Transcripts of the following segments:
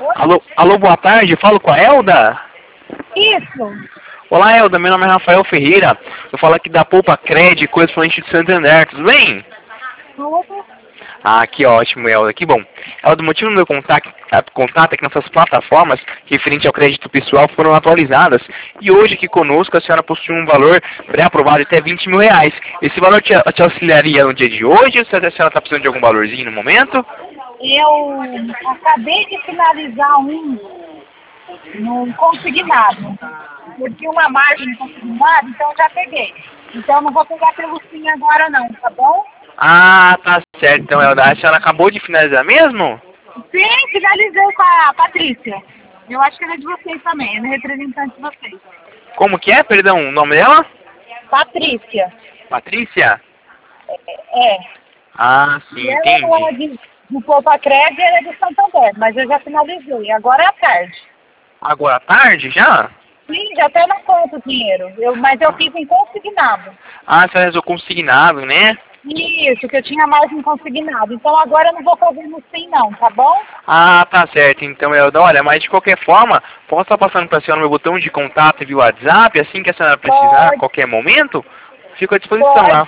Alô, alô, boa tarde, falo com a Elda? Isso. Olá, Elda, meu nome é Rafael Ferreira, eu falo aqui da Poupa Cred, correspondente de Santander, tudo bem? Tudo. Ah, que ótimo, Elda, que bom. Elda, o motivo do meu contato é que nossas plataformas referente ao crédito pessoal foram atualizadas e hoje aqui conosco a senhora possui um valor pré-aprovado de até 20 mil reais. Esse valor te auxiliaria no dia de hoje ou se a senhora está precisando de algum valorzinho no momento? Eu acabei de finalizar no consignado. Eu tinha uma margem no consignado, então eu já peguei. Então eu não vou pegar pelo sim agora não, tá bom? Ah, tá certo, então, Elda, a senhora acabou de finalizar mesmo? Sim, finalizei com a Patrícia. Eu acho que ela é de vocês também, ela é representante de vocês. Como que é, perdão, o nome dela? Patrícia. Patrícia? É. Ah, sim, E ela não é entendi. de Poupa Cred, ela é de Santander, mas eu já finalizei. Agora é à tarde. Agora à tarde já? Sim, já até na conta o dinheiro. Mas eu fiz em consignado. Ah, você resolveu consignado, né? Isso, que eu tinha mais em consignado. Então agora eu não vou fazer no sim não, tá bom? Ah, tá certo, então, Elda. Olha, mas de qualquer forma, posso estar passando para a senhora meu botão de contato via WhatsApp, assim que a senhora precisar, a Pode, qualquer momento? Fico à disposição pode. lá.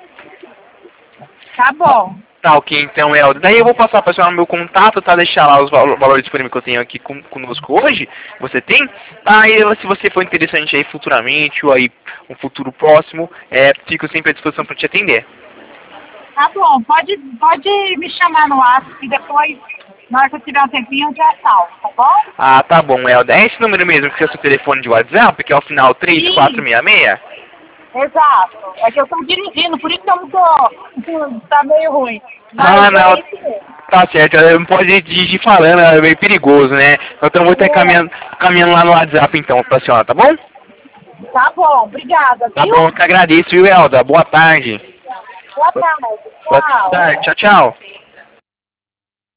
Tá bom. Tá ok, então, Elda. Daí eu vou passar para a senhora meu contato, tá? Deixar lá os valores disponíveis que eu tenho aqui conosco hoje. Você tem? Aí, se você for interessante aí futuramente, ou aí um futuro próximo, fico sempre à disposição para te atender. Tá bom, pode me chamar no WhatsApp e depois, na hora que eu tiver um tempinho, eu já salvo, tá bom? Ah, tá bom, Elda. É esse número mesmo que é o seu telefone de WhatsApp, que é o final Sim, 3466? exato. É que eu tô dirigindo, por isso que eu não tô. Tá meio ruim. Mas Ah, é não. isso mesmo. Tá certo, não pode dirigir falando, é meio perigoso, né? Então eu vou estar É, caminhando lá no WhatsApp então pra senhora, tá bom? tá bom, obrigada, Tá viu? bom, eu que agradeço, viu, Elda? Boa tarde. Boa tarde. Boa Tchau. tarde, tchau, tchau.